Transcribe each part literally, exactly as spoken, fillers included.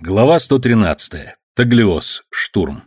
Глава сто тринадцатая. Таглиоз. Штурм.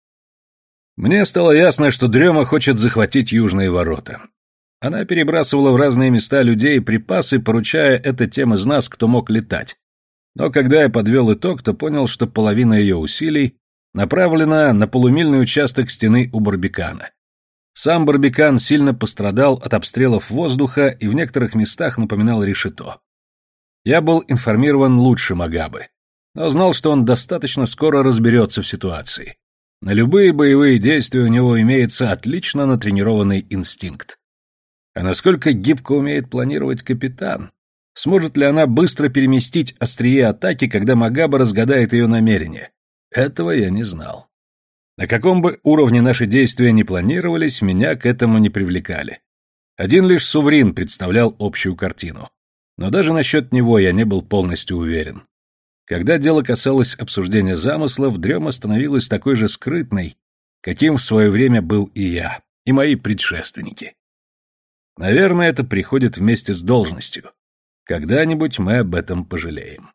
Мне стало ясно, что Дрема хочет захватить южные ворота. Она перебрасывала в разные места людей и припасы, поручая это тем из нас, кто мог летать. Но когда я подвел итог, то понял, что половина ее усилий направлена на полумильный участок стены у Барбикана. Сам Барбикан сильно пострадал от обстрелов воздуха и в некоторых местах напоминал решето. Я был информирован лучше Магабы, но знал, что он достаточно скоро разберется в ситуации. На любые боевые действия у него имеется отлично натренированный инстинкт. А насколько гибко умеет планировать капитан? Сможет ли она быстро переместить острие атаки, когда Магаба разгадает ее намерение? Этого я не знал. На каком бы уровне наши действия ни планировались, меня к этому не привлекали. Один лишь Суврин представлял общую картину. Но даже насчет него я не был полностью уверен. Когда дело касалось обсуждения замыслов, Дрема становилась такой же скрытной, каким в свое время был и я, и мои предшественники. Наверное, это приходит вместе с должностью. Когда-нибудь мы об этом пожалеем.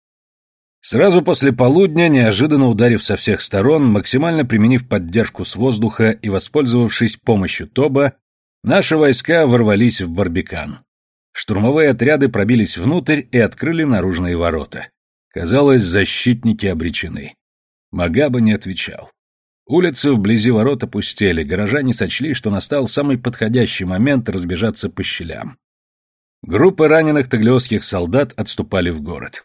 Сразу после полудня, неожиданно ударив со всех сторон, максимально применив поддержку с воздуха и воспользовавшись помощью Тоба, наши войска ворвались в Барбикан. Штурмовые отряды пробились внутрь и открыли наружные ворота. Казалось, защитники обречены. Магаба не отвечал. Улицы вблизи ворот опустели, горожане сочли, что настал самый подходящий момент разбежаться по щелям. Группы раненых таглиозских солдат отступали в город.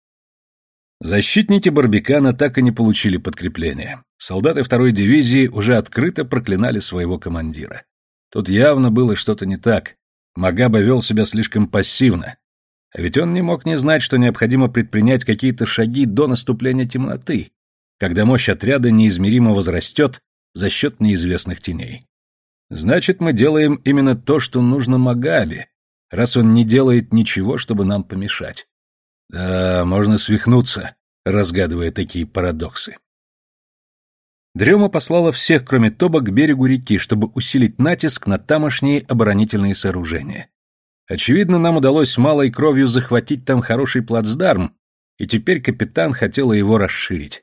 Защитники Барбикана так и не получили подкрепления. Солдаты второй дивизии уже открыто проклинали своего командира. Тут явно было что-то не так. Магаба вел себя слишком пассивно. А ведь он не мог не знать, что необходимо предпринять какие-то шаги до наступления темноты, когда мощь отряда неизмеримо возрастет за счет неизвестных теней. Значит, мы делаем именно то, что нужно Магабе, раз он не делает ничего, чтобы нам помешать. Да, можно свихнуться, разгадывая такие парадоксы. Дрема послала всех, кроме Тоба, к берегу реки, чтобы усилить натиск на тамошние оборонительные сооружения. Очевидно, нам удалось малой кровью захватить там хороший плацдарм, и теперь капитан хотела его расширить.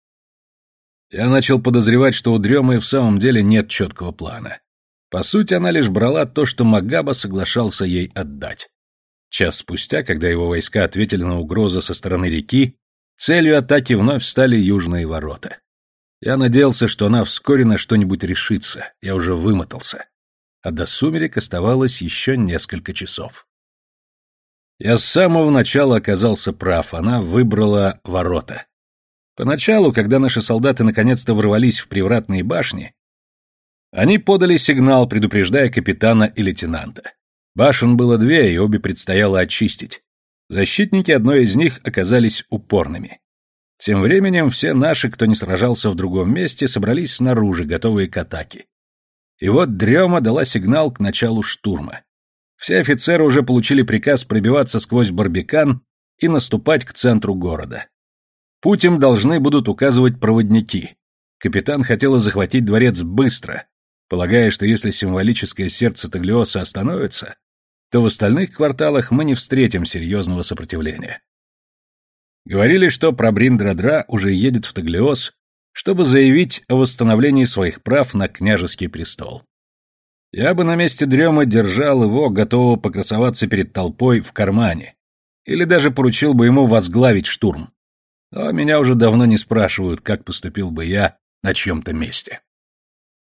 Я начал подозревать, что у Дремы в самом деле нет четкого плана. По сути, она лишь брала то, что Магаба соглашался ей отдать. Час спустя, когда его войска ответили на угрозы со стороны реки, целью атаки вновь стали южные ворота. Я надеялся, что она вскоре на что-нибудь решится, я уже вымотался. А до сумерек оставалось еще несколько часов. Я с самого начала оказался прав, она выбрала ворота. Поначалу, когда наши солдаты наконец-то ворвались в привратные башни, они подали сигнал, предупреждая капитана и лейтенанта. Башен было две, и обе предстояло очистить. Защитники одной из них оказались упорными. Тем временем все наши, кто не сражался в другом месте, собрались снаружи, готовые к атаке. И вот Дрема дала сигнал к началу штурма. Все офицеры уже получили приказ пробиваться сквозь Барбикан и наступать к центру города. Путь им должны будут указывать проводники. Капитан хотела захватить дворец быстро, полагая, что если символическое сердце Таглиоса остановится, то в остальных кварталах мы не встретим серьезного сопротивления. Говорили, что Прабрин-Драдра уже едет в Таглиоз, чтобы заявить о восстановлении своих прав на княжеский престол. Я бы на месте Дремы держал его, готового покрасоваться перед толпой, в кармане, или даже поручил бы ему возглавить штурм. Но меня уже давно не спрашивают, как поступил бы я на чьем-то месте.